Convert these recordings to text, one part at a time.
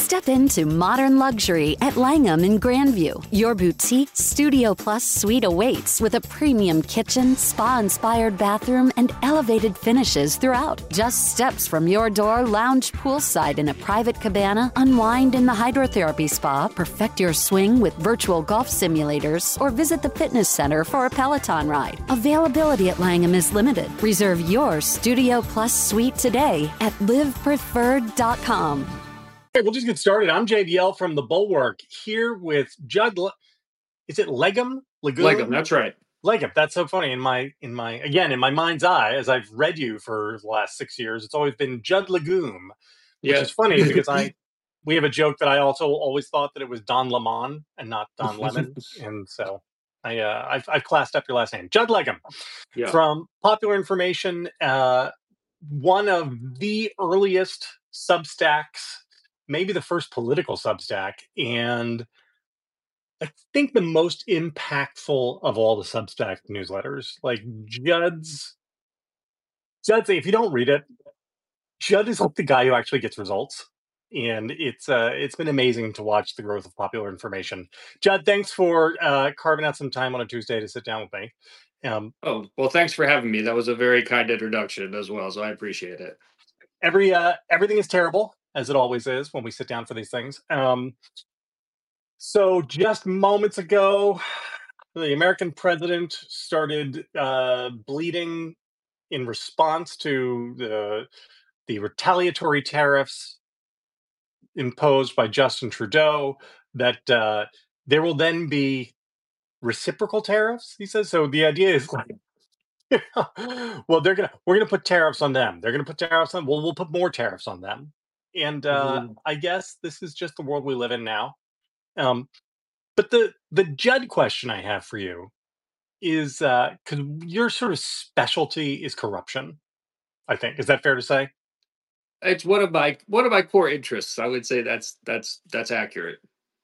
Step into modern luxury at Langham in Grandview. Your boutique Studio Plus suite awaits with a premium kitchen, spa-inspired bathroom, and elevated finishes throughout. Just steps from your door, lounge poolside in a private cabana, unwind in the hydrotherapy spa, perfect your swing with virtual golf simulators, or visit the fitness center for a Peloton ride. Availability at Langham is limited. Reserve your Studio Plus suite today at livepreferred.com. Okay, we'll just get started. I'm JVL from The Bulwark here with Judd. Is it Legum? Legum, that's right. Legum. That's so funny. In my mind's eye, as I've read you for the last 6 years, it's always been Judd Legume, which is funny because we have a joke that I also always thought that it was Don Lemon and not Don Lemon, and so I've classed up your last name, Judd Legum, from Popular Information, one of the earliest Substacks. Maybe the first political Substack, and I think the most impactful of all the Substack newsletters. Like Judd's, if you don't read it, Judd is like the guy who actually gets results, and it's been amazing to watch the growth of Popular Information. Judd, thanks for carving out some time on a Tuesday to sit down with me. Well, thanks for having me. That was a very kind introduction as well, so I appreciate it. Everything is terrible, as it always is when we sit down for these things. So just moments ago, the American president started bleeding in response to the retaliatory tariffs imposed by Justin Trudeau, that there will then be reciprocal tariffs, he says. So the idea is like, well, we're gonna put tariffs on them. They're gonna put tariffs on. Well, we'll put more tariffs on them. And I guess this is just the world we live in now. But the Judd question I have for you is, because your sort of specialty is corruption, I think. Is that fair to say? It's one of my core interests. I would say that's accurate.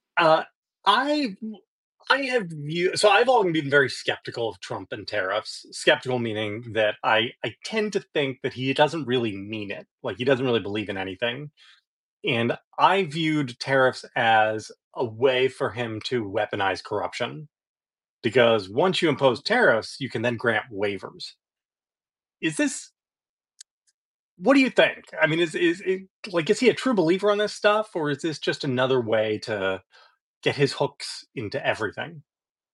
I've always been very skeptical of Trump and tariffs. Skeptical meaning that I tend to think that he doesn't really mean it. Like, he doesn't really believe in anything. And I viewed tariffs as a way for him to weaponize corruption. Because once you impose tariffs, you can then grant waivers. What do you think? I mean, is he a true believer on this stuff, or is this just another way to get his hooks into everything?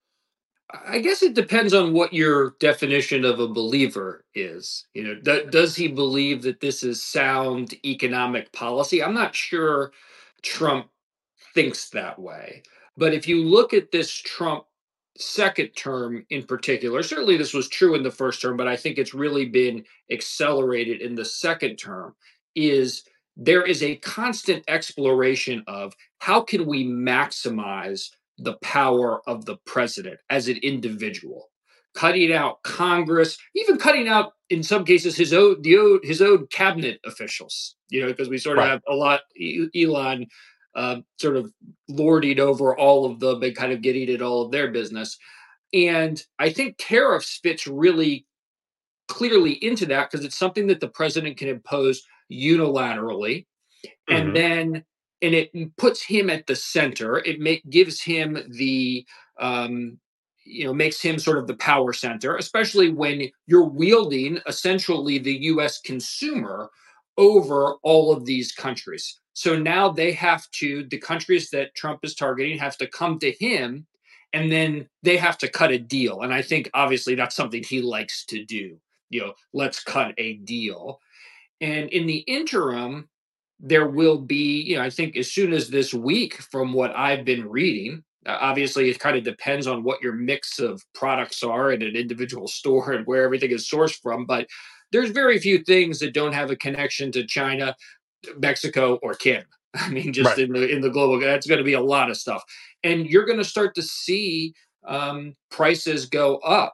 I guess it depends on what your definition of a believer is. Does he believe that this is sound economic policy? I'm not sure Trump thinks that way. But if you look at this Trump second term in particular, certainly this was true in the first term, but I think it's really been accelerated in the second term, there is a constant exploration of how can we maximize the power of the president as an individual, cutting out Congress, even cutting out, in some cases, his own cabinet officials, because we sort of have a lot, Elon sort of lording over all of them and kind of getting at all of their business. And I think tariffs fits really clearly into that because it's something that the president can impose unilaterally. And then it puts him at the center. It gives him the, makes him sort of the power center, especially when you're wielding essentially the U.S. consumer over all of these countries. So now the countries that Trump is targeting have to come to him, and then they have to cut a deal. And I think obviously that's something he likes to do. Let's cut a deal. And in the interim, there will be, I think as soon as this week, from what I've been reading, obviously it kind of depends on what your mix of products are in an individual store and where everything is sourced from. But there's very few things that don't have a connection to China, Mexico, or Canada. I mean, just in the global, that's going to be a lot of stuff. And you're going to start to see prices go up.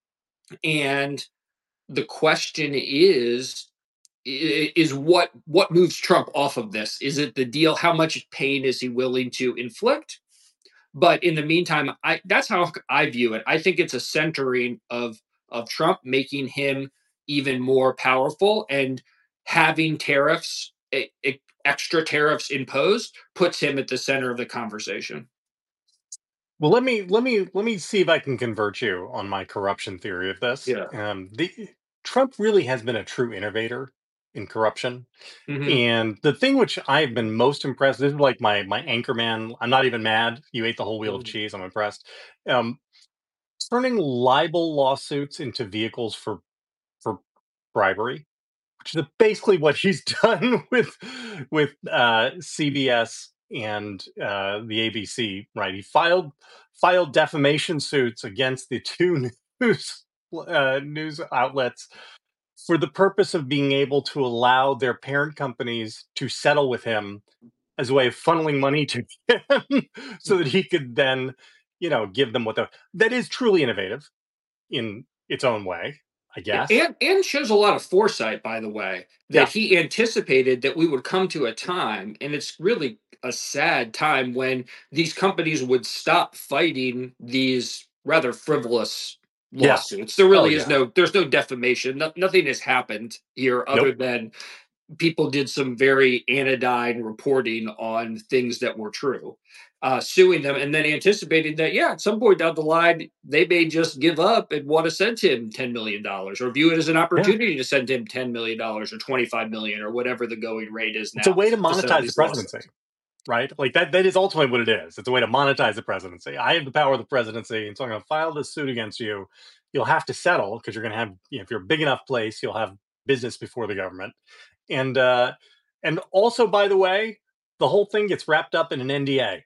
And the question is what moves Trump off of this? Is it the deal? How much pain is he willing to inflict? But in the meantime, that's how I view it. I think it's a centering of Trump, making him even more powerful, and having tariffs. extra tariffs imposed puts him at the center of the conversation. Well, let me see if I can convert you on my corruption theory of this. Yeah. The Trump really has been a true innovator in corruption. Hmm. And the thing which I've been most impressed, this is like my anchor man. I'm not even mad. You ate the whole wheel of cheese. I'm impressed. Um, Turning libel lawsuits into vehicles for bribery, which is basically what he's done with CBS and the ABC. Right, he filed defamation suits against the two news news outlets for the purpose of being able to allow their parent companies to settle with him as a way of funneling money to him so that he could then, give them that is truly innovative in its own way, I guess. And shows a lot of foresight, by the way, that Yeah. he anticipated that we would come to a time, and it's really a sad time when these companies would stop fighting these rather frivolous Yeah. lawsuits. There Oh really is yeah. there's no defamation. Nothing has happened here other Nope. than people did some very anodyne reporting on things that were true, suing them, and then anticipating that, yeah, at some point down the line, they may just give up and want to send him $10 million or view it as an Yeah. opportunity to send him $10 million or 25 million or whatever the going rate is It's a now way to to settle monetize the these presidency, lawsuits. right? Like that is ultimately what it is. It's a way to monetize the presidency. I have the power of the presidency, and so I'm going to file this suit against you. You'll have to settle because you're going to have, if you're a big enough place, you'll have business before the government. And also, by the way, the whole thing gets wrapped up in an NDA.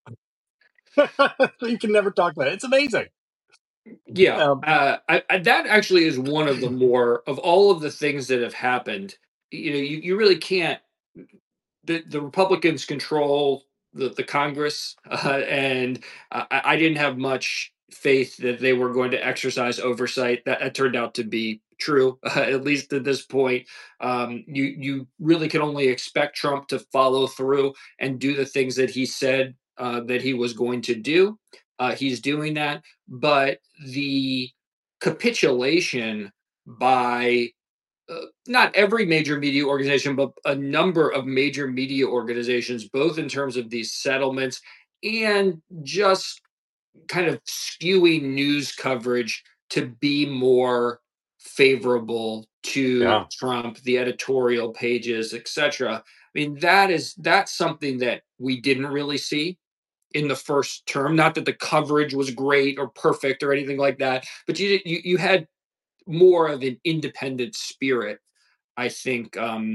So you can never talk about it. It's amazing. Yeah, Um, that actually is one of the more of all of the things that have happened. You really can't. The Republicans control the Congress, and I didn't have much faith that they were going to exercise oversight. That turned out to be true, at least at this point. You really can only expect Trump to follow through and do the things that he said that he was going to do. He's doing that, but the capitulation by not every major media organization, but a number of major media organizations, both in terms of these settlements and just kind of skewing news coverage to be more favorable to yeah. Trump, the editorial pages, etc. I mean, that's something that we didn't really see in the first term. Not that the coverage was great or perfect or anything like that, but you had more of an independent spirit, I think,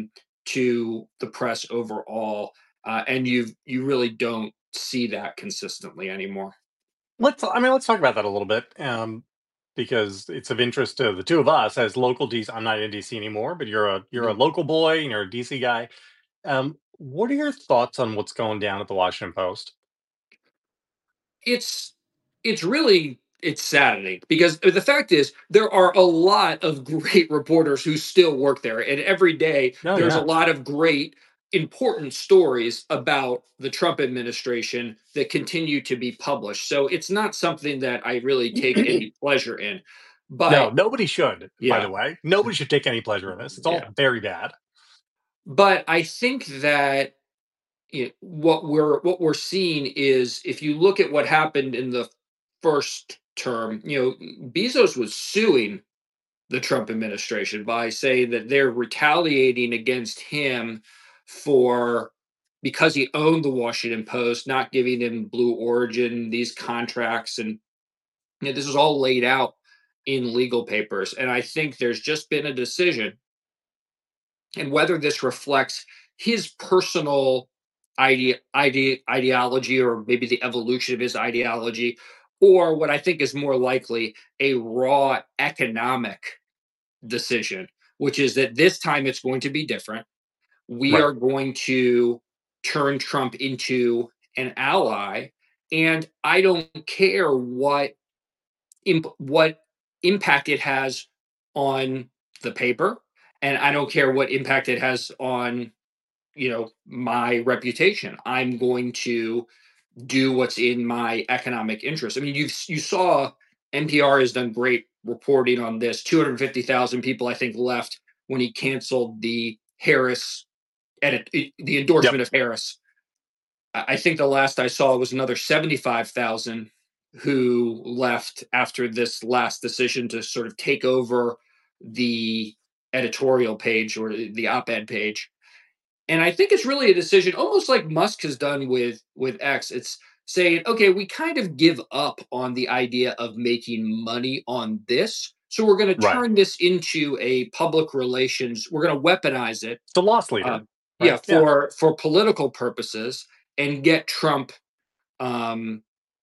to the press overall, and you really don't see that consistently anymore. Let's talk about that a little bit, because it's of interest to the two of us as local DC. I'm not in DC anymore, but you're a Mhm. local boy and you're a DC guy. What are your thoughts on what's going down at the Washington Post? It's it's saddening because the fact is there are a lot of great reporters who still work there, and every day Oh there's a yeah. lot of great important stories about the Trump administration that continue to be published. So it's not something that I really take any pleasure in. No, But nobody should. By yeah, the way, nobody should take any pleasure in this. It's all yeah. very bad. But I think that what we're seeing is if you look at what happened in the first term, Bezos was suing the Trump administration by saying that they're retaliating against him for because he owned the Washington Post, not giving him Blue Origin these contracts, and this is all laid out in legal papers. And I think there's just been a decision, and whether this reflects his personal ideology or maybe the evolution of his ideology, or what I think is more likely a raw economic decision, which is that this time it's going to be different. We Right. are going to turn Trump into an ally, and I don't care what impact it has on the paper, and I don't care what impact it has on my reputation. I'm going to do what's in my economic interest. I mean, you saw NPR has done great reporting on this. 250,000 people, I think, left when he canceled the Harris the endorsement of Harris. I think the last I saw was another 75,000 who left after this last decision to sort of take over the editorial page or the op-ed page. And I think it's really a decision, almost like Musk has done with X. It's saying, okay, we kind of give up on the idea of making money on this. So we're going to turn this into a public relations. We're going to weaponize it. It's a loss leader. For political purposes and get Trump on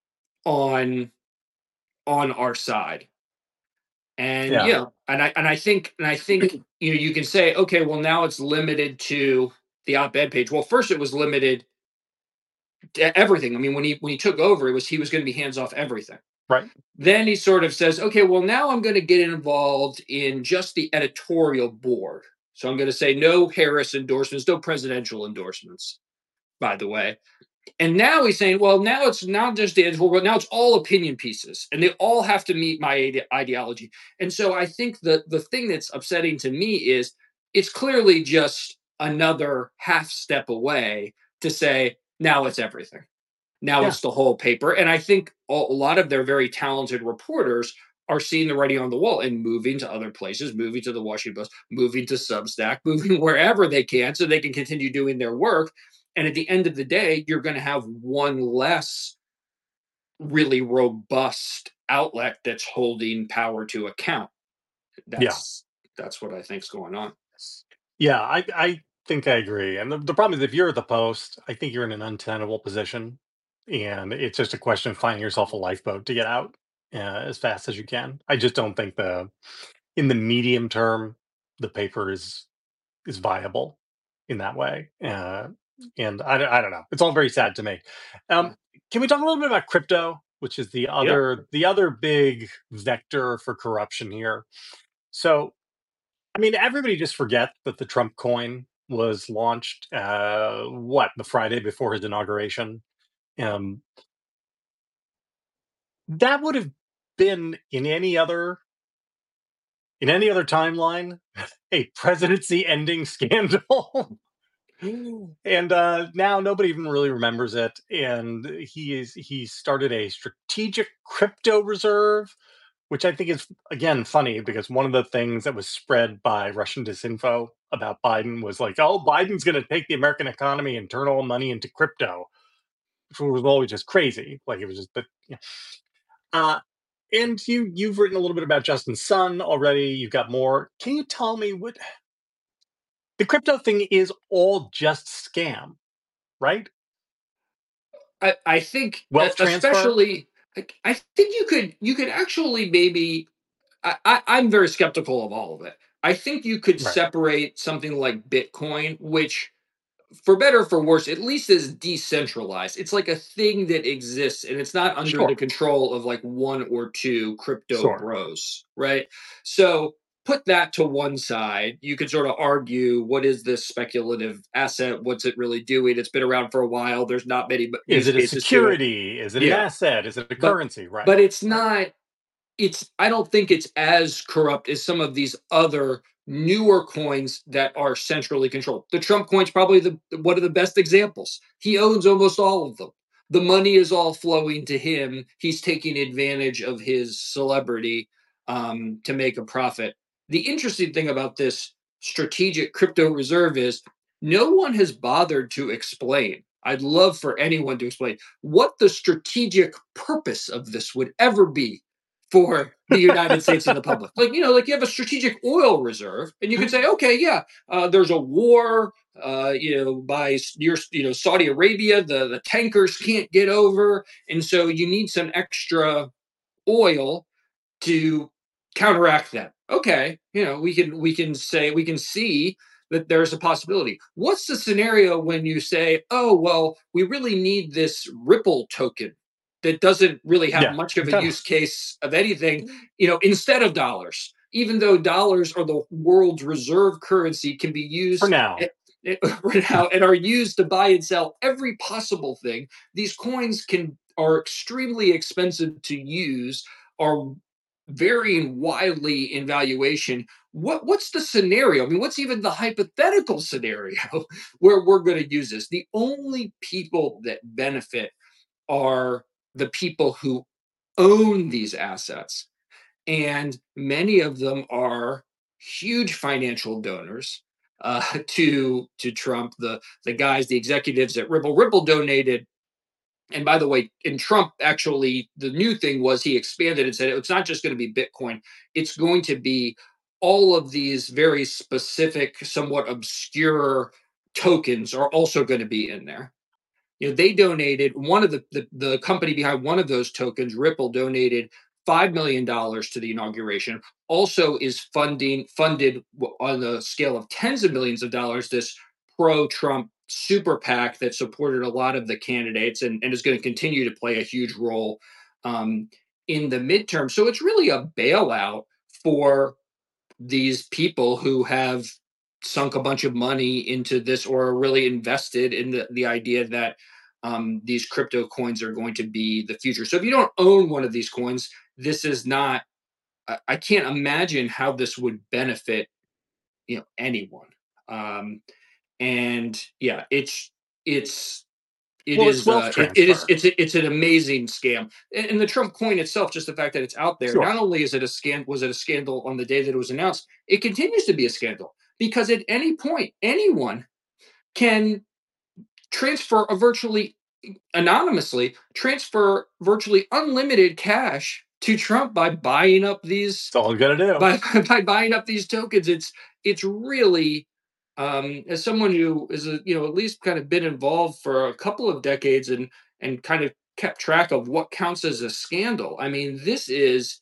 our side. And I think you can say, okay, well, now it's limited to the op-ed page. Well, first it was limited to everything. I mean, when he took over, he was going to be hands off everything. Right. Then he sort of says, okay, well, now I'm going to get involved in just the editorial board. So I'm going to say no Harris endorsements, no presidential endorsements, by the way. And now he's saying, well, now it's not just the editorial, but now it's all opinion pieces, and they all have to meet my ideology. And so I think the thing that's upsetting to me is it's clearly just another half step away to say, now it's everything. Now it's the whole paper. And I think a lot of their very talented reporters are seeing the writing on the wall and moving to other places, moving to the Washington Post, moving to Substack, moving wherever they can so they can continue doing their work. And at the end of the day, you're going to have one less really robust outlet that's holding power to account. That's what I think's going on. Yeah, I think I agree. And the problem is if you're at the Post, I think you're in an untenable position. And it's just a question of finding yourself a lifeboat to get out as fast as you can. I just don't think in the medium term, the paper is viable in that way. And I don't know. It's all very sad to me. Can we talk a little bit about crypto, which is the other big vector for corruption here? So, I mean, everybody just forgets that the Trump coin was launched the Friday before his inauguration. That would have been in any other timeline a presidency ending scandal. And now nobody even really remembers it. And he started a strategic crypto reserve, which I think is, again, funny because one of the things that was spread by Russian disinfo about Biden was like, oh, Biden's going to take the American economy and turn all money into crypto, which was always just crazy. Like it was just, but yeah. And you've written a little bit about Justin Sun already. You've got more. Can you tell me what the crypto thing is? All just scam, right? I think wealth transfer. Especially, I think you could actually maybe. I'm very skeptical of all of it. I think you could separate something like Bitcoin, which, for better or for worse, at least is decentralized. It's like a thing that exists, and it's not under the control of like one or two crypto bros, right? So put that to one side. You could sort of argue, what is this speculative asset? What's it really doing? It's been around for a while. There's not many. Is it a security? Is it an asset? Is it a currency? Right. But it's not. I don't think it's as corrupt as some of these other newer coins that are centrally controlled. The Trump coin's probably one of the best examples. He owns almost all of them. The money is all flowing to him. He's taking advantage of his celebrity to make a profit. The interesting thing about this strategic crypto reserve is no one has bothered to explain. I'd love for anyone to explain what the strategic purpose of this would ever be for the United States and the public. Like you have a strategic oil reserve, and you can say, okay, there's a war, by Saudi Arabia, the tankers can't get over, and so you need some extra oil to counteract that. Okay, we can see that there's a possibility. What's the scenario when you say, oh, well, we really need this Ripple token that doesn't really have much of a use case of anything, instead of dollars, even though dollars are the world's reserve currency, can be used for now and are used to buy and sell every possible thing. These coins are extremely expensive to use, are varying wildly in valuation. what's the scenario? I mean, what's even the hypothetical scenario where we're going to use this? The only people that benefit are the people who own these assets. And many of them are huge financial donors to Trump. The guys, the executives at Ripple. Ripple donated. And by the way, in Trump, actually, the new thing was he expanded and said it's not just going to be Bitcoin, it's going to be all of these very specific, somewhat obscure tokens are also going to be in there. They donated one of the company behind one of those tokens, Ripple, donated $5 million to the inauguration. Also, is funded on a scale of tens of millions of dollars this pro-Trump super PAC that supported a lot of the candidates and is going to continue to play a huge role in the midterm. So it's really a bailout for these people who have sunk a bunch of money into this or are really invested in the idea that these crypto coins are going to be the future. So if you don't own one of these coins, this is not. I can't imagine how this would benefit anyone. And yeah, Well, it's wealth transfer. It's an amazing scam. And the Trump coin itself, just the fact that it's out there, Sure. not only is it was it a scandal on the day that it was announced, it continues to be a scandal because at any point anyone can transfer transfer virtually unlimited cash to Trump by buying up these That's all you got to do. by buying up these tokens. It's really as someone who is at least kind of been involved for a couple of decades and kind of kept track of what counts as a scandal. I mean, this is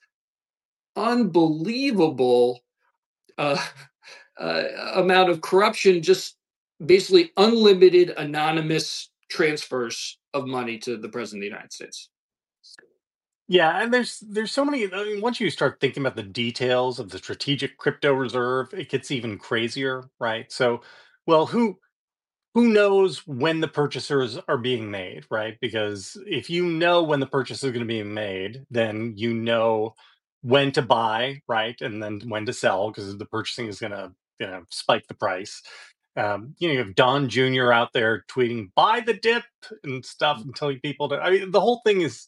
unbelievable uh, amount of corruption, just basically unlimited anonymous transfers of money to the president of the United States. Yeah, and there's so many. I mean, once you start thinking about the details of the strategic crypto reserve, it gets even crazier, right? So, well, who knows when the purchasers are being made, right? Because if you know when the purchase is going to be made, then you know when to buy, right? And then when to sell, because the purchasing is going to, spike the price. You have Don Jr. out there tweeting "buy the dip" and stuff and telling people to. I mean, the whole thing is,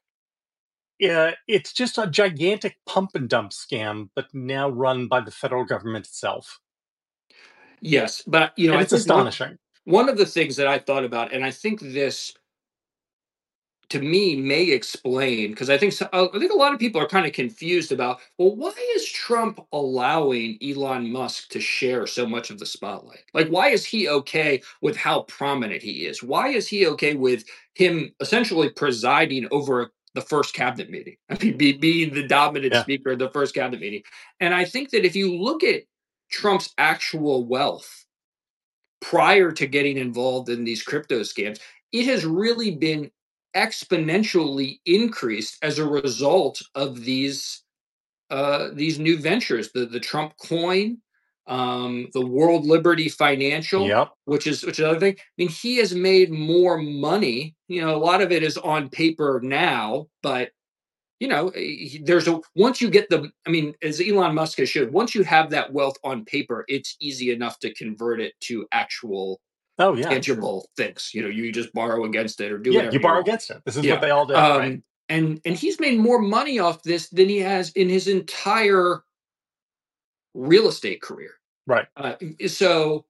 yeah, it's just a gigantic pump and dump scam, but now run by the federal government itself. Yes, but And I it's think astonishing. one of the things that I thought about, and I think this to me may explain because I think I think a lot of people are kind of confused about, well, why is Trump allowing Elon Musk to share so much of the spotlight? Like, why is he okay with how prominent he is? Why is he okay with him essentially presiding over the first cabinet meeting? I mean, being the dominant Yeah. speaker of the first cabinet meeting. And I think that if you look at Trump's actual wealth prior to getting involved in these crypto scams, it has really been exponentially increased as a result of these new ventures, the Trump coin, the World Liberty Financial, Yep. which is another thing. I mean, he has made more money. A lot of it is on paper now, but there's once you get I mean, as Elon Musk has showed, once you have that wealth on paper, it's easy enough to convert it to actual Oh yeah. tangible things. You just borrow against it or do Yeah, whatever you you borrow want. against it. This is Yeah. what they all do, right? And he's made more money off this than he has in his entire real estate career. Right. So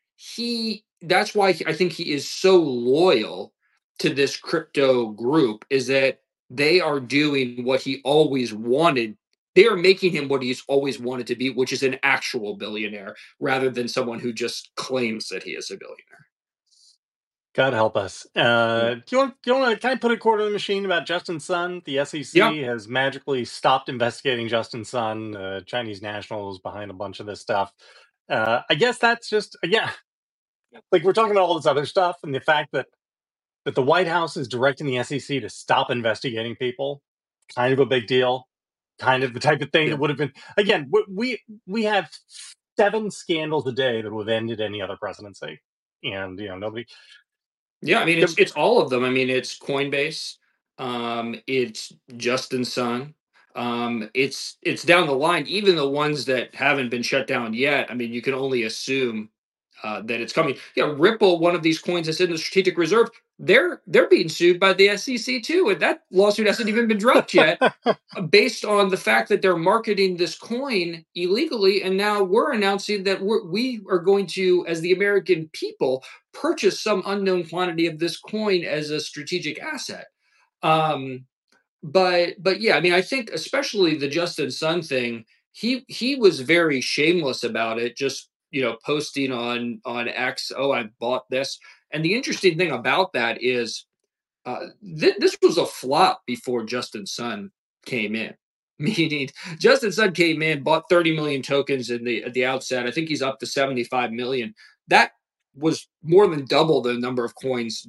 that's why I think he is so loyal to this crypto group, is that they are doing what he always wanted. They are making him what he's always wanted to be, which is an actual billionaire rather than someone who just claims that he is a billionaire. God help us. Do you want to kind of put a quarter in the machine about Justin Sun? The SEC has magically stopped investigating Justin Sun, Chinese nationals behind a bunch of this stuff. I guess that's just, like we're talking about all this other stuff and the fact that the White House is directing the SEC to stop investigating people. Kind of a big deal. Kind of the type of thing that would have been, again, we have 7 scandals a day that would have ended any other presidency. And, nobody. Yeah, I mean it's all of them. I mean it's Coinbase, it's Justin Sun, It's down the line. Even the ones that haven't been shut down yet, I mean, you can only assume that it's coming. Yeah, Ripple, one of these coins that's in the strategic reserve, they're being sued by the SEC too, and that lawsuit hasn't even been dropped yet, based on the fact that they're marketing this coin illegally, and now we're announcing that we are going to, as the American people, purchase some unknown quantity of this coin as a strategic asset. Um, but yeah, I mean, I think especially the Justin Sun thing, he was very shameless about it, just posting on X, oh, I bought this. And the interesting thing about that is this was a flop before Justin Sun came in. Meaning, Justin Sun came in, bought 30 million tokens at the outset. I think he's up to 75 million. That was more than double the number of coins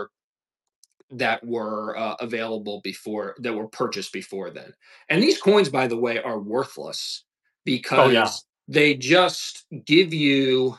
that were available before, that were purchased before then. And these coins, by the way, are worthless because they just give you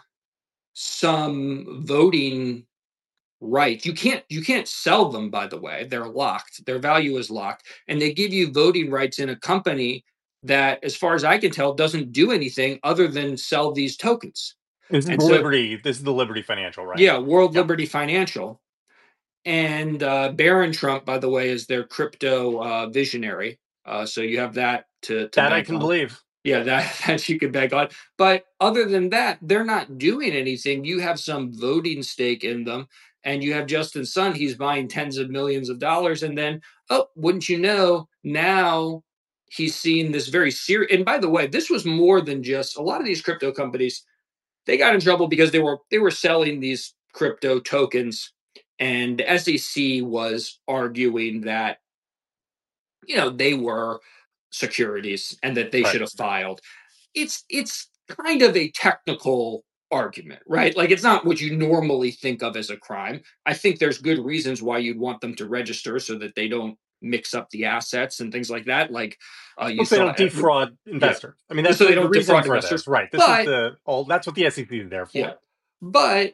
some voting rights. You can't sell them, by the way. They're locked. Their value is locked, and they give you voting rights in a company that, as far as I can tell, doesn't do anything other than sell these tokens. This is the Liberty Financial, right? Yeah, World Liberty Financial. And Barron Trump, by the way, is their crypto visionary. So you have that to that I can believe. Yeah, that you could bank on. But other than that, they're not doing anything. You have some voting stake in them, and you have Justin Sun. He's buying tens of millions of dollars, and then, oh, wouldn't you know, now he's seeing this very serious. And by the way, this was more than just a lot of these crypto companies. They got in trouble because they were selling these crypto tokens, and the SEC was arguing that they were securities and that they should have filed. It's kind of a technical argument, right? Like, it's not what you normally think of as a crime. I think there's good reasons why you'd want them to register so that they don't mix up the assets and things like that. Like they don't defraud investors. I mean, that's so they don't defraud investors, right? That's what the SEC is there for. Yeah, but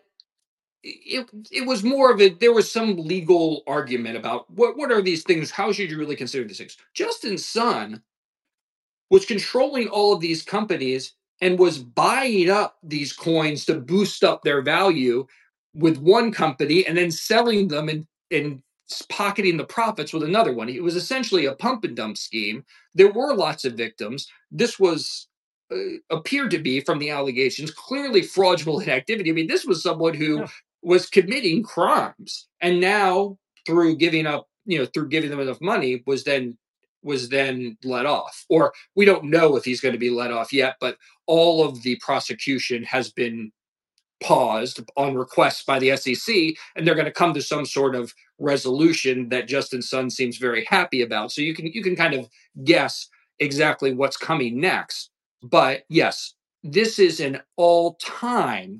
it was more of there was some legal argument about what are these things, how should you really consider these things. Justin Sun was controlling all of these companies and was buying up these coins to boost up their value with one company and then selling them and pocketing the profits with another one. It was essentially a pump and dump scheme. There were lots of victims. This was appeared to be, from the allegations, clearly fraudulent activity. I mean, this was someone who was committing crimes, and now through giving them enough money was then let off. Or we don't know if he's going to be let off yet, but all of the prosecution has been paused on request by the SEC, and they're going to come to some sort of resolution that Justin Sun seems very happy about. So you can kind of guess exactly what's coming next. But yes, this is an all-time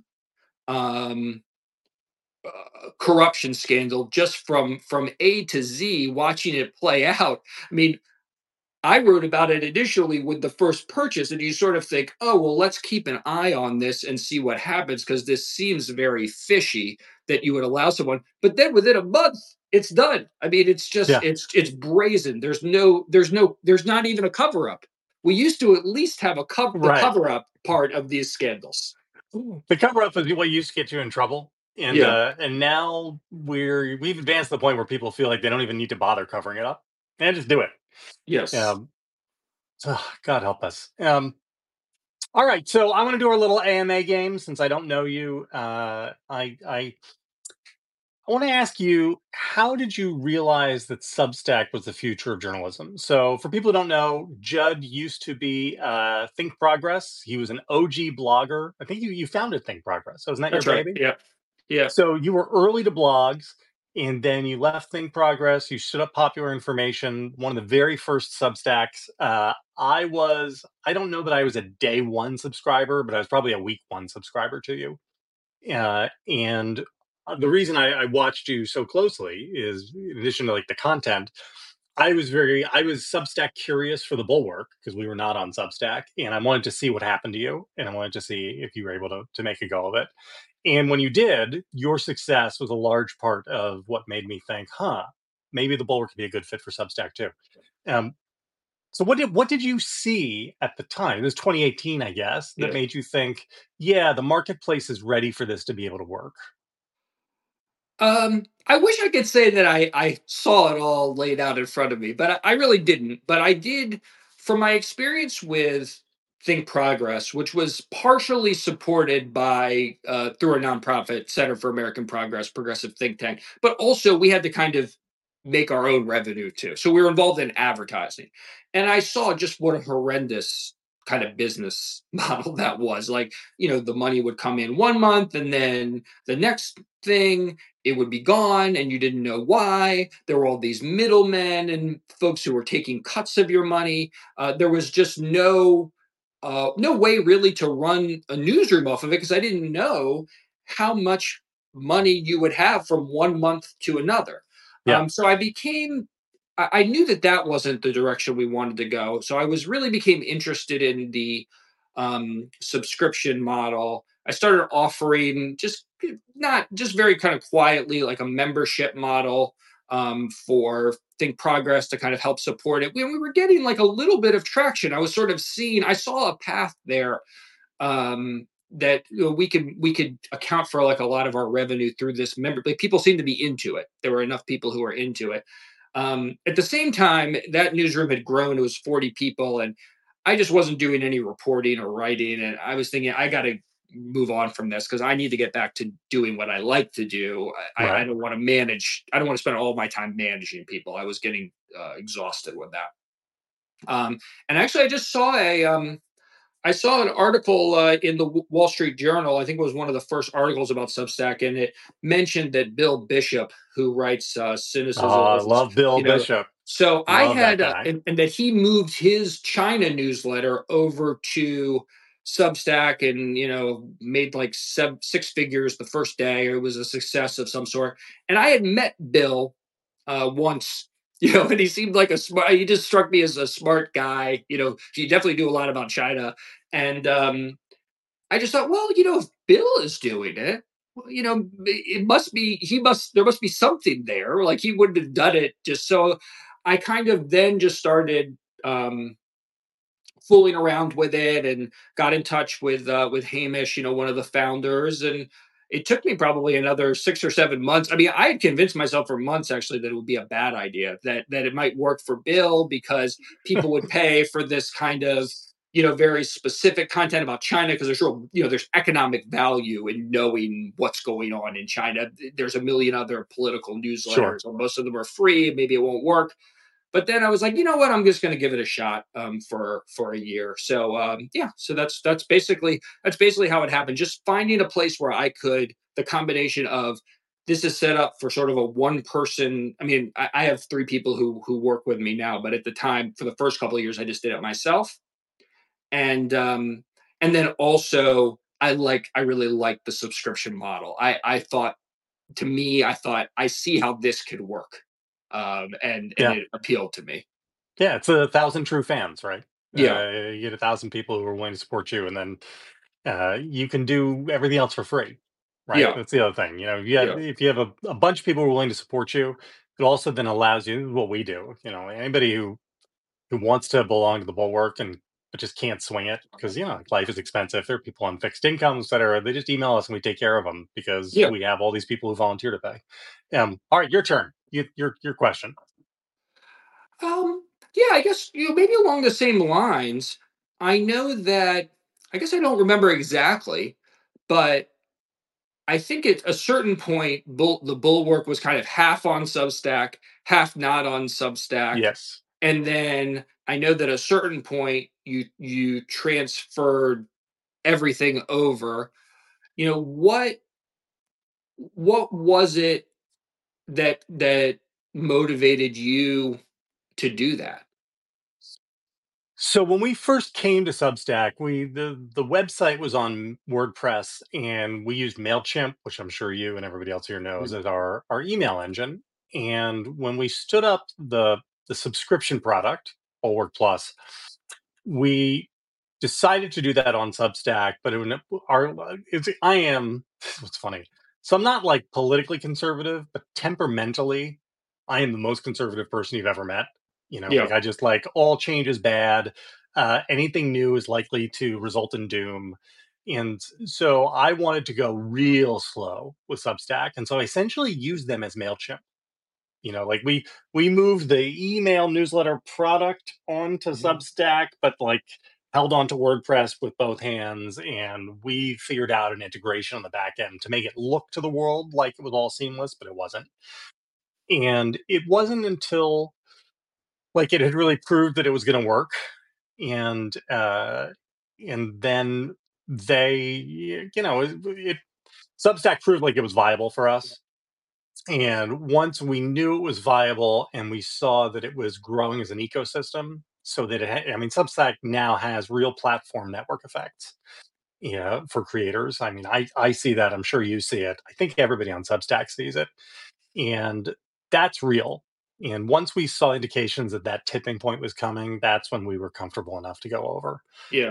corruption scandal, just from A to Z, watching it play out. I mean, I wrote about it initially with the first purchase, and you sort of think, oh, well, let's keep an eye on this and see what happens, because this seems very fishy that you would allow someone. But then within a month, it's done. I mean, it's just it's brazen. There's not even a cover up. We used to at least have the cover up part of these scandals. The cover up is what used to get you in trouble. And now we've advanced to the point where people feel like they don't even need to bother covering it up, and just do it. Yes. So God help us. All right, so I want to do our little AMA game. Since I don't know you, I want to ask you, how did you realize that Substack was the future of journalism? So for people who don't know, Judd used to be Think Progress. He was an OG blogger. I think you founded Think Progress. So isn't that your baby? Yeah. Yeah. So you were early to blogs, and then you left Think Progress. You stood up Popular Information, one of the very first Substacks. I don't know that I was a day one subscriber, but I was probably a week one subscriber to you. And the reason I watched you so closely is, in addition to like the content, I was Substack curious for the Bulwark, because we were not on Substack, and I wanted to see what happened to you, and I wanted to see if you were able to make a go of it. And when you did, your success was a large part of what made me think, maybe the Bulwark could be a good fit for Substack too. So what did you see at the time? It was 2018, I guess, that Yeah. made you think, yeah, the marketplace is ready for this to be able to work. I wish I could say that I saw it all laid out in front of me, but I really didn't. But I did, from my experience with Think Progress, which was partially supported by through a nonprofit Center for American Progress, progressive think tank, but also we had to kind of make our own revenue too. So we were involved in advertising, and I saw just what a horrendous kind of business model that was. Like, the money would come in one month, and then the next thing it would be gone and you didn't know why. There were all these middlemen and folks who were taking cuts of your money. There was just no way really to run a newsroom off of it because I didn't know how much money you would have from one month to another. Yeah. So I knew that that wasn't the direction we wanted to go. So I was really became interested in the subscription model. I started offering just not just very kind of quietly like a membership model for Think Progress to kind of help support it. We were getting like a little bit of traction. I was sort of seeing, I saw a path there that we could account for like a lot of our revenue through this member. Like people seem to be into it. There were enough people who were into it. At the same time, that newsroom had grown. It was 40 people, and I just wasn't doing any reporting or writing. And I was thinking, I got to move on from this because I need to get back to doing what I like to do. I Right. don't want to manage. I don't want to spend all my time managing people. I was getting exhausted with that. And actually, I saw an article in the Wall Street Journal. I think it was one of the first articles about Substack, and it mentioned that Bill Bishop, who writes Cynicism, I love Bill Bishop. so I Love that had, guy. and that he moved his China newsletter over to Substack, and made like six figures the first day. It was a success of some sort. And I had met Bill once, and he seemed like a smart. He just struck me as a smart guy. He definitely knew a lot about China, and I just thought, well, if Bill is doing it, well, it must be there must be something there. Like he wouldn't have done it just so. I kind of then just started fooling around with it and got in touch with Hamish, one of the founders, and it took me probably another 6 or 7 months. I mean, I had convinced myself for months actually that it would be a bad idea, that it might work for Bill because people would pay for this kind of very specific content about China because there's economic value in knowing what's going on in China. There's a million other political Sure. newsletters, and most of them are free. Maybe it won't work, but then I was like, you know what? I'm just going to give it a shot for a year. So yeah, so that's basically how it happened. Just finding a place where I could the combination of this is set up for sort of a one person. I mean, I have three people who work with me now, but at the time, for the first couple of years, I just did it myself, and then also I really like the subscription model. I thought to me, I thought I see how this could work, and Yeah. it appealed to me. Yeah. It's 1,000 true fans, right? Yeah, You get 1,000 people who are willing to support you, and then you can do everything else for free, right? yeah, That's the other thing. yeah, If you have a bunch of people who are willing to support you, it also then allows you what we do. Anybody who wants to belong to the bulwark and but just can't swing it because life is expensive. There are people on fixed incomes that are they just email us and we take care of them because yeah. we have all these people who volunteer to pay. All right, your turn. Your question. Yeah, I guess maybe along the same lines. I know that I guess I don't remember exactly, but I think at a certain point, the Bulwark was kind of half on Substack, half not on Substack, Yes. and then I know that at a certain point you transferred everything over. What was it that motivated you to do that? So when we first came to Substack, the website was on WordPress, and we used Mailchimp, which I'm sure you and everybody else here knows Mm. as our email engine. And when we stood up the subscription product, Bulwark Plus, we decided to do that on Substack. But I am what's funny. So I'm not like politically conservative, but temperamentally, I am the most conservative person you've ever met. Like I just like all change is bad. Anything new is likely to result in doom. And so I wanted to go real slow with Substack. And so I essentially used them as MailChimp. Like we moved the email newsletter product onto Substack, but like held on to WordPress with both hands. And we figured out an integration on the back end to make it look to the world like it was all seamless, but it wasn't. And it wasn't until like it had really proved that it was going to work. And then they, Substack proved like it was viable for us. And once we knew it was viable and we saw that it was growing as an ecosystem, so that Substack now has real platform network effects, for creators. I see that. I'm sure you see it. I think everybody on Substack sees it. And that's real. And once we saw indications that that tipping point was coming, that's when we were comfortable enough to go over. Yeah.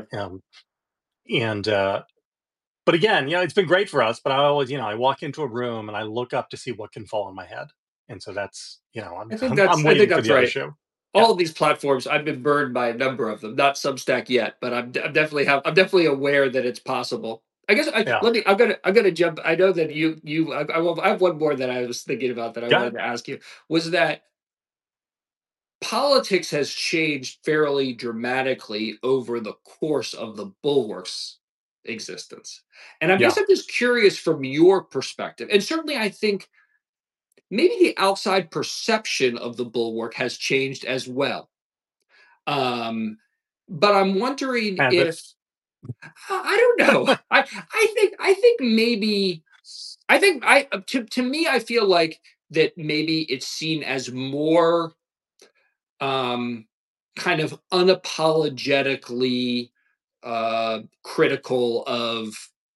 But again, it's been great for us. But I always, I walk into a room and I look up to see what can fall on my head. And so that's, I'm waiting for the other shoe. All of these platforms, I've been burned by a number of them. Not Substack yet, but I'm definitely aware that it's possible. I guess I'm gonna jump. I know that I have one more that I was thinking about that I wanted to ask you, was that politics has changed fairly dramatically over the course of the Bulwark's existence. And I guess I'm just curious from your perspective. And certainly I think maybe the outside perception of the Bulwark has changed as well. But I'm wondering if I don't know. I think maybe to me I feel like that maybe it's seen as more kind of unapologetically critical of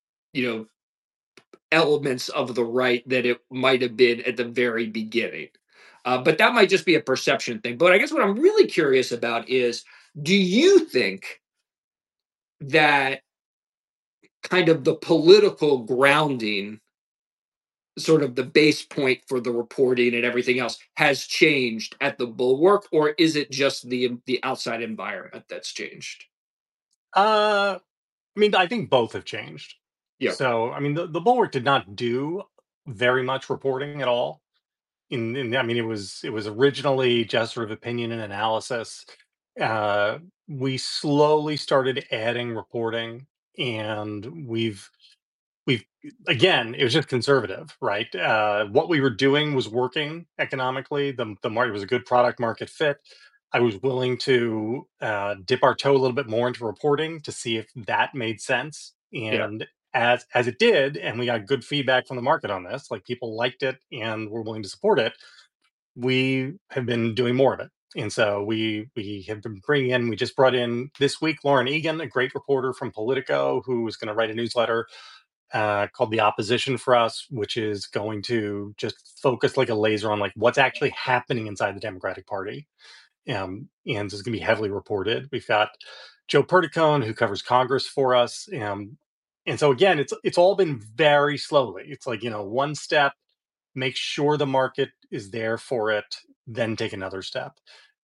elements of the right that it might have been at the very beginning. But that might just be a perception thing. But I guess what I'm really curious about is, do you think that kind of the political grounding, sort of the base point for the reporting and everything else, has changed at the Bulwark, or is it just the outside environment that's changed? I think both have changed. Yeah. So, the Bulwark did not do very much reporting at all. It was originally just sort of opinion and analysis. We slowly started adding reporting, and we've again, it was just conservative, right? What we were doing was working economically. The market was a good product market fit. I was willing to dip our toe a little bit more into reporting to see if that made sense. And as it did, and we got good feedback from the market on this, like people liked it and were willing to support it, we have been doing more of it. And so we have been we just brought in this week Lauren Egan, a great reporter from Politico, who is going to write a newsletter called The Opposition for us, which is going to just focus like a laser on like what's actually happening inside the Democratic Party. And this is going to be heavily reported. We've got Joe Perticone, who covers Congress for us. And so again, it's all been very slowly. It's like, one step, make sure the market is there for it, then take another step.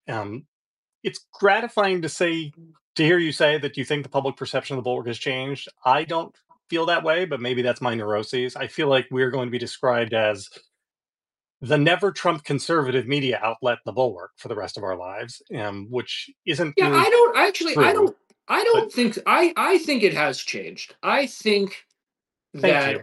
It's gratifying to hear you say that you think the public perception of the Bulwark has changed. I don't feel that way, but maybe that's my neuroses. I feel like we're going to be described as the never Trump conservative media outlet, the Bulwark, for the rest of our lives, which isn't. Yeah, really I don't think it has changed. I think that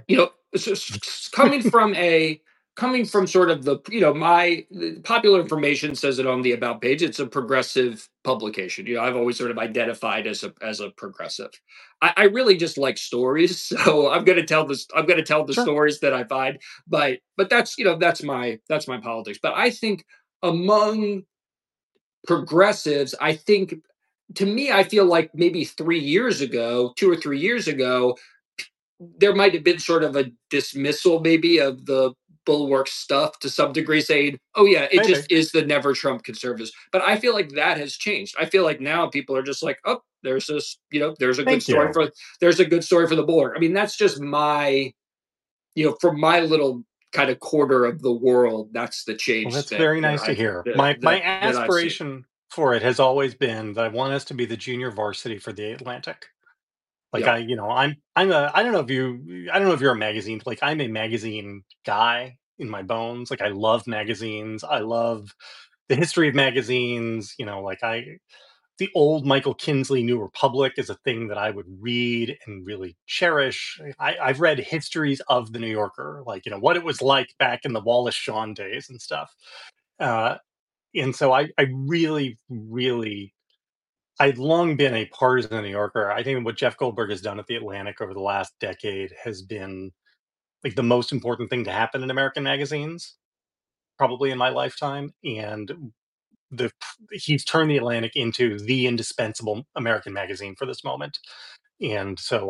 coming from sort of the the popular information says it on the About page. It's a progressive publication. I've always sort of identified as a progressive. I really just like stories, so I'm going to tell this. I'm going to tell the stories that I find. But that's that's my politics. But I think among progressives, I think to me, I feel like maybe 2 or 3 years ago, there might have been sort of a dismissal maybe of the Bulwark stuff to some degree, saying, oh yeah, it just is the never Trump conservatives. But I feel like that has changed. I feel like now people are just like, oh, there's this, there's a good story for the Bulwark. That's just my, from my little kind of quarter of the world, that's the change. Well, that's very nice to hear. My aspiration for it has always been that I want us to be the junior varsity for the Atlantic. Like Yep. I don't know if you're a magazine, like I'm a magazine guy in my bones. Like I love magazines. I love the history of magazines. The old Michael Kinsley New Republic is a thing that I would read and really cherish. I've read histories of the New Yorker, like, what it was like back in the Wallace Shawn days and stuff. Uh, and so I really, really, I'd long been a partisan New Yorker. I think what Jeff Goldberg has done at the Atlantic over the last decade has been like the most important thing to happen in American magazines, probably in my lifetime. And the he's turned the Atlantic into the indispensable American magazine for this moment. And so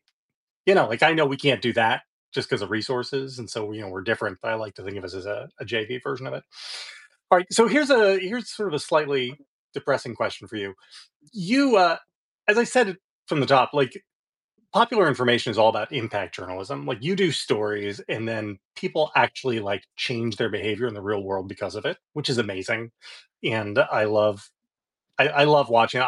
I know we can't do that just because of resources, and so we're different. But I like to think of us as a JV version of it. All right, so here's sort of a slightly depressing question for you. As I said from the top, like popular information is all about impact journalism. Like you do stories, and then people actually like change their behavior in the real world because of it, which is amazing. And I love watching it.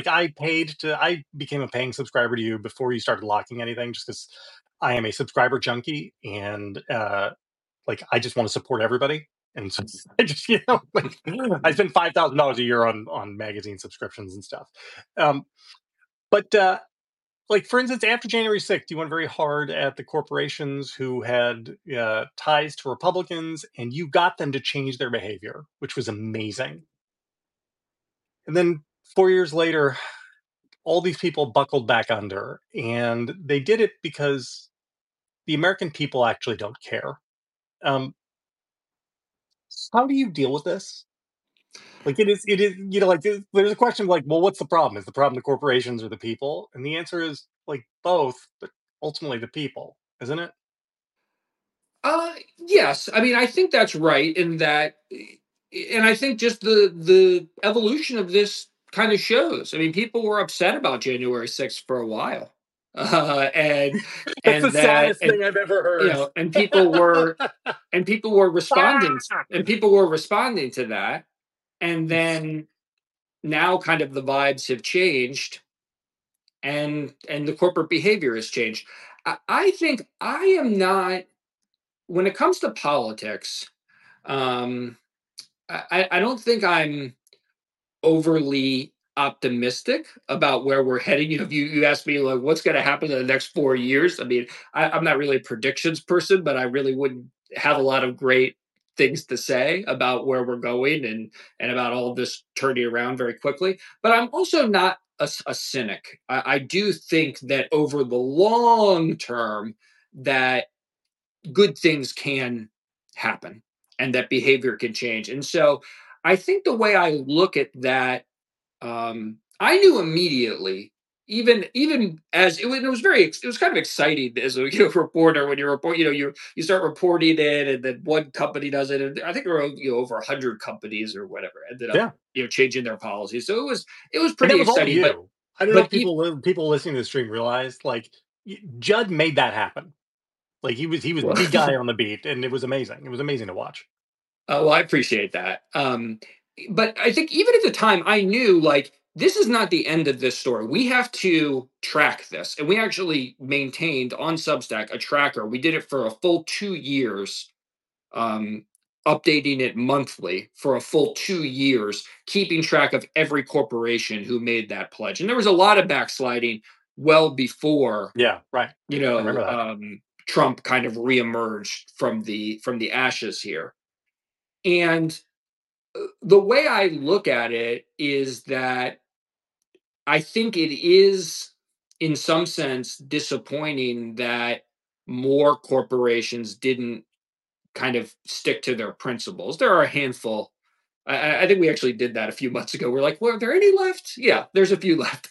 I became a paying subscriber to you before you started locking anything, just because I am a subscriber junkie, and like I just want to support everybody. And so I just like I spend $5,000 a year on magazine subscriptions and stuff. Um, but like for instance, after January 6th, you went very hard at the corporations who had ties to Republicans, and you got them to change their behavior, which was amazing. And then 4 years later, all these people buckled back under, and they did it because the American people actually don't care. Um, how do you deal with this? Like it is, like there's a question of like, well, what's the problem? Is the problem the corporations or the people? And the answer is like both, but ultimately the people, isn't it? Yes. I mean, I think that's right in that, and I think just the evolution of this kind of shows. I mean, people were upset about January 6th for a while, and That's the and that saddest thing I've ever heard. and people were responding, and people were responding to that, and then now kind of the vibes have changed, and the corporate behavior has changed. I think I am not when it comes to politics. Um, I don't think I'm overly optimistic about where we're heading. If you ask me like what's going to happen in the next 4 years, I mean, I'm not really a predictions person, but I really wouldn't have a lot of great things to say about where we're going and about all of this turning around very quickly. But I'm also not a cynic. I do think that over the long term, that good things can happen and that behavior can change. And so I think the way I look at that, I knew immediately, even as it was kind of exciting as a reporter when you report, you start reporting it, and then one company does it, and I think there were over 100 companies or whatever ended up Yeah, changing their policies. So it was and that pretty was all exciting, but you. I don't know but if people listening to the stream realize like Judd made that happen. Like he was well, the guy on the beat, and it was amazing. It was amazing to watch. well, I appreciate that. But I think even at the time, I knew like this is not the end of this story. We have to track this, and we actually maintained on Substack a tracker. We did it for a full 2 years, um, updating it monthly for a full 2 years, keeping track of every corporation who made that pledge. And there was a lot of backsliding well before Yeah, right. you I remember know that. Trump kind of reemerged from the ashes here. And the way I look at it is that I think it is, in some sense, disappointing that more corporations didn't kind of stick to their principles. There are a handful. I think we actually did that a few months ago. We're like, well, are there any left? Yeah, there's a few left.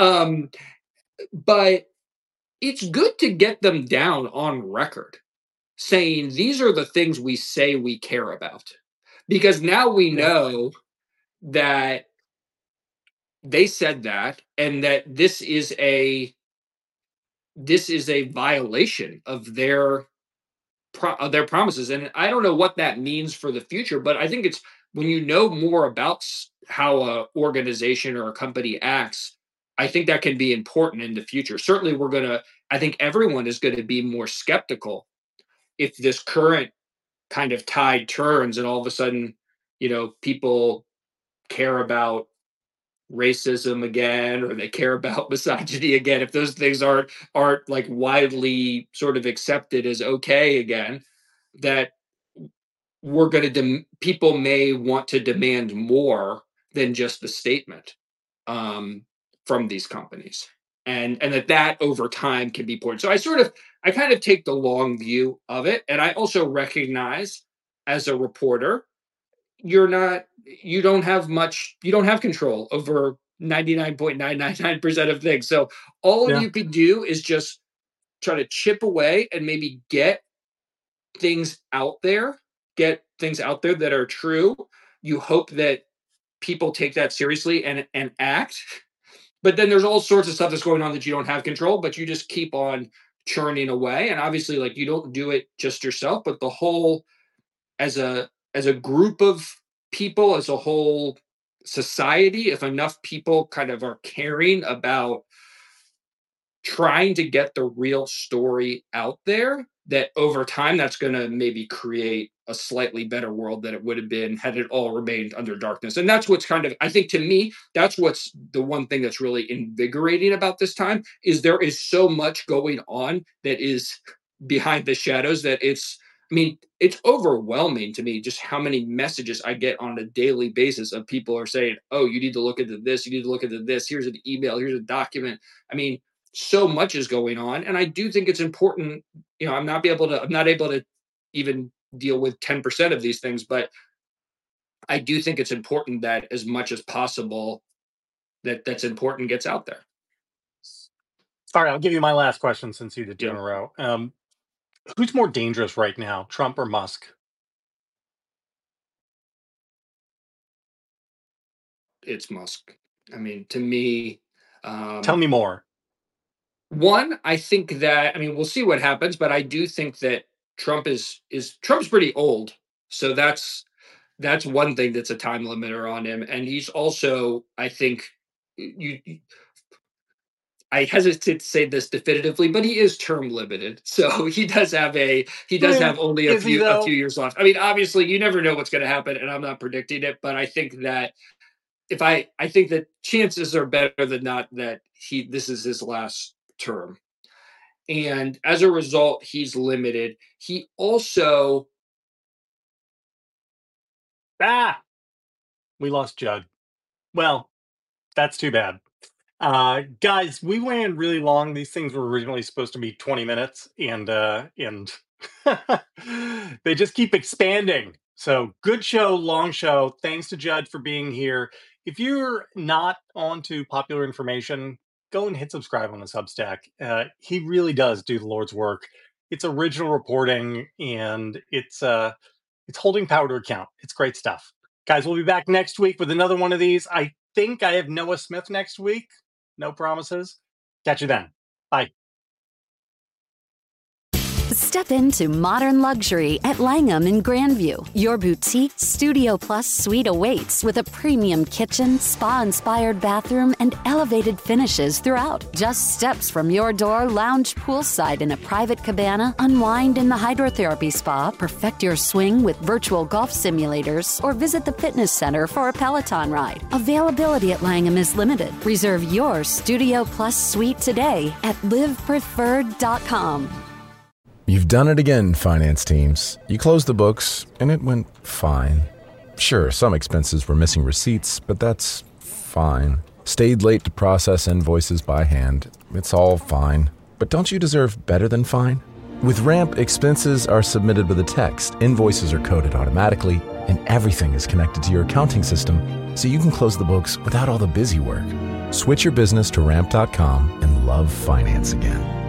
But it's good to get them down on record saying these are the things we say we care about. Because now we Yeah. know that they said that and that this is a violation of their their promises. And I don't know what that means for the future, but I think it's when you know more about how a organization or a company acts, I think that can be important in the future. Certainly I think everyone is going to be more skeptical if this current kind of tide turns and all of a sudden, people care about racism again, or they care about misogyny again. If those things aren't like widely sort of accepted as okay again, that we're going to people may want to demand more than just the statement from these companies, and that over time can be important. So I kind of take the long view of it, and I also recognize as a reporter, you don't have control over 99.999% of things. So all you can do is just try to chip away and maybe get things out there that are true. You hope that people take that seriously and act. But then there's all sorts of stuff that's going on that you don't have control, but you just keep on churning away. And obviously, like, you don't do it just yourself, but the whole, as a group of people, as a whole society, if enough people kind of are caring about trying to get the real story out there, that over time that's going to maybe create a slightly better world than it would have been had it all remained under darkness. And that's what's kind of, I think, to me, that's what's the one thing that's really invigorating about this time, is there is so much going on that is behind the shadows that it's overwhelming to me just how many messages I get on a daily basis of people are saying, oh, you need to look into this, you need to look into this, here's an email, here's a document. I mean, so much is going on. And I do think it's important, I'm not able to even deal with 10% of these things, but I do think it's important that as much as possible that's important gets out there. Sorry, I'll give you my last question since you did two in a row. Who's more dangerous right now, Trump or Musk? It's Musk. I mean, to me, tell me more. One, I think that, we'll see what happens, but I do think that Trump's pretty old. So that's one thing that's a time limiter on him. And he's also, I think, I hesitate to say this definitively, but he is term limited. So he does have only a few years left. Obviously you never know what's going to happen, and I'm not predicting it, but I think that I think that chances are better than not that this is his last term. And as a result, he's limited. He also... we lost Judd. Well, that's too bad. Guys, we ran really long. These things were originally supposed to be 20 minutes, and they just keep expanding. So good show, long show. Thanks to Judd for being here. If you're not onto Popular Information, go and hit subscribe on the Substack. He really does do the Lord's work. It's original reporting, and it's holding power to account. It's great stuff. Guys, we'll be back next week with another one of these. I think I have Noah Smith next week. No promises. Catch you then. Bye. Step into modern luxury at Langham in Grandview. Your boutique Studio Plus suite awaits with a premium kitchen, spa-inspired bathroom, and elevated finishes throughout. Just steps from your door, lounge poolside in a private cabana, unwind in the hydrotherapy spa, perfect your swing with virtual golf simulators, or visit the fitness center for a Peloton ride. Availability at Langham is limited. Reserve your Studio Plus suite today at livepreferred.com. You've done it again, finance teams. You closed the books, and it went fine. Sure, some expenses were missing receipts, but that's fine. Stayed late to process invoices by hand. It's all fine. But don't you deserve better than fine? With Ramp, expenses are submitted with a text, invoices are coded automatically, and everything is connected to your accounting system, so you can close the books without all the busy work. Switch your business to Ramp.com and love finance again.